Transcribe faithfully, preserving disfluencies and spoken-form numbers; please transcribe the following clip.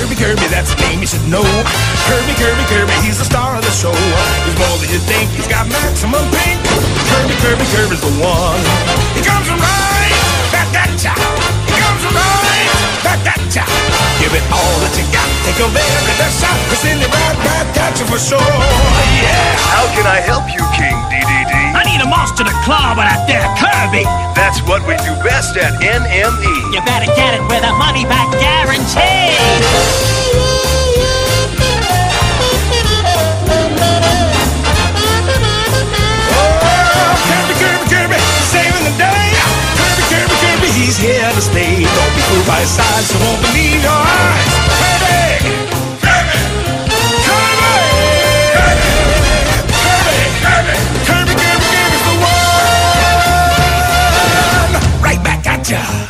Kirby, Kirby, that's the name you should know. Kirby, Kirby, Kirby, he's the star of the show. He's more than you think, he's got maximum pink. Kirby, Kirby, Kirby's the one. He comes from right, back at ya. He comes from right, back at ya. Give it all that you got, take a very best shot. Cause in the right back at you for sure, yeah. How can I help you, King D D D? I need a monster to claw with that there Kirby. That's what we do best at N M E. You better get it with a money back guarantee. Oh, Kirby, Kirby, Kirby, saving the day. Kirby, Kirby, Kirby, he's here to stay. Don't be fooled by his size, so won't believe your eyes. Kirby, Kirby, Kirby, Kirby, Kirby, Kirby, Kirby, Kirby's the one. Right back at ya.